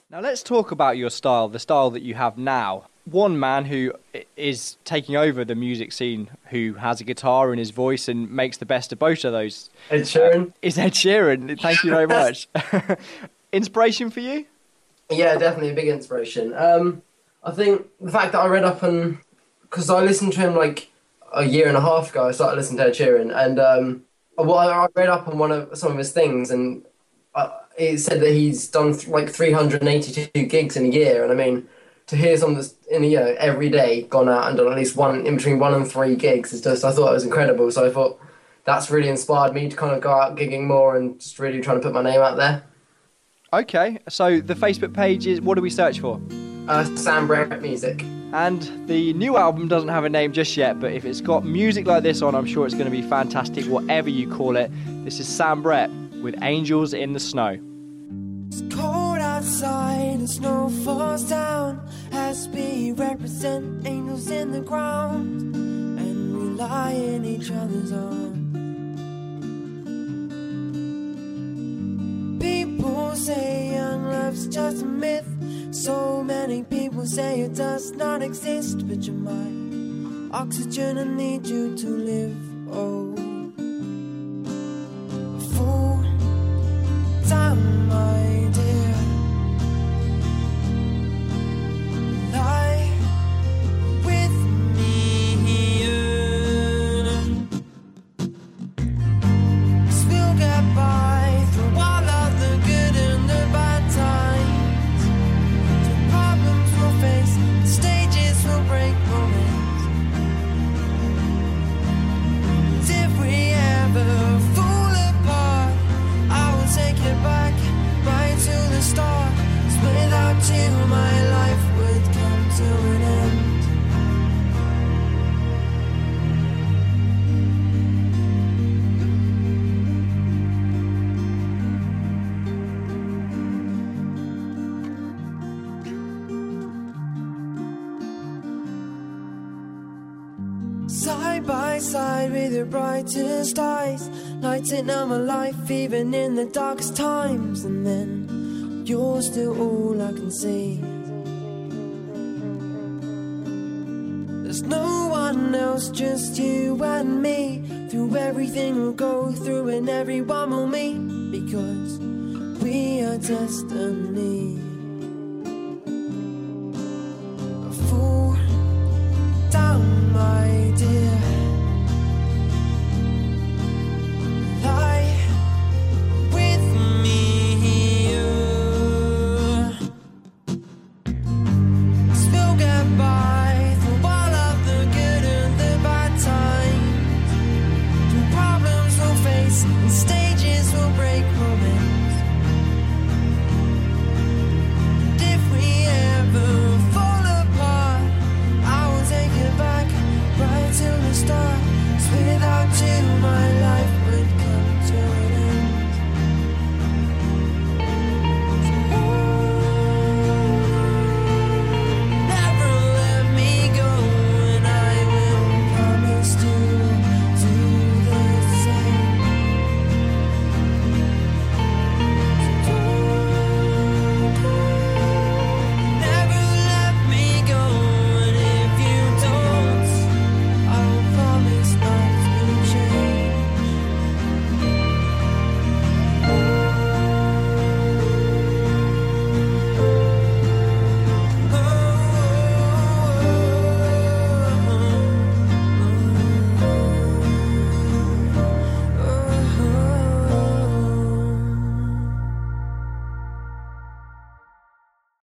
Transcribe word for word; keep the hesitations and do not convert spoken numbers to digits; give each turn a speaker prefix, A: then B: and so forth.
A: Now let's talk about your style, the style that you have now. One man who is taking over the music scene, who has a guitar in his voice and makes the best of both of those.
B: Ed Sheeran.
A: Uh, is Ed Sheeran. Thank you very much. Inspiration for you?
B: Yeah, definitely a big inspiration. Um, I think the fact that I read up on, because I listened to him like a year and a half ago. I started listening to Ed Sheeran, and um, well, I read up on one of some of his things, and uh, it said that he's done th- like three hundred eighty-two gigs in a year. And I mean, to hear someone that's in a year every day gone out and done at least one in between one and three gigs is just, I thought it was incredible. So I thought that's really inspired me to kind of go out gigging more and just really trying to put my name out there.
A: Okay, so the Facebook page is, what do we search for?
B: Uh, Sam Brett Music.
A: And the new album doesn't have a name just yet, but if it's got music like this on, I'm sure it's going to be fantastic, whatever you call it. This is Sam Brett with Angels in the Snow.
C: It's cold outside and snow falls down as we represent angels in the ground, and we lie in each other's arms. People say young love's just a myth. So many people say it does not exist, but you're my oxygen, I need you to live. Oh, full time, my dear. Lie with me here. 'Cause we'll get by through all of the good and the bad times. The problems we'll face, the stages will break romance. And if we ever fall apart, I will take it back right to the start. 'Cause without you, my life would come to an end. Side by side with your brightest eyes, lighting up my life even in the darkest times. And then you're still all I can see. There's no one else, just you and me. Through everything we'll go through and everyone will meet, because we are destiny.